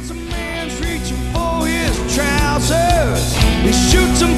As a man's reaching for his trousers, he shoots him